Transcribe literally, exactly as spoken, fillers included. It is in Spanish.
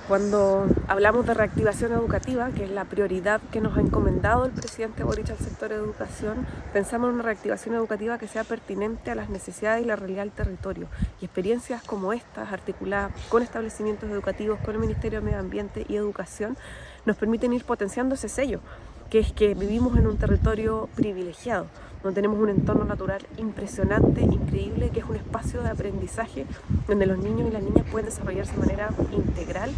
Cuando hablamos de reactivación educativa, que es la prioridad que nos ha encomendado el presidente Boric al sector de educación, pensamos en una reactivación educativa que sea pertinente a las necesidades y la realidad del territorio. Y experiencias como estas, articuladas con establecimientos educativos, con el Ministerio de Medio Ambiente y Educación, nos permiten ir potenciando ese sello, que es que vivimos en un territorio privilegiado, donde tenemos un entorno natural impresionante, increíble, que es un espacio de aprendizaje donde los niños y las niñas pueden desarrollarse de manera integral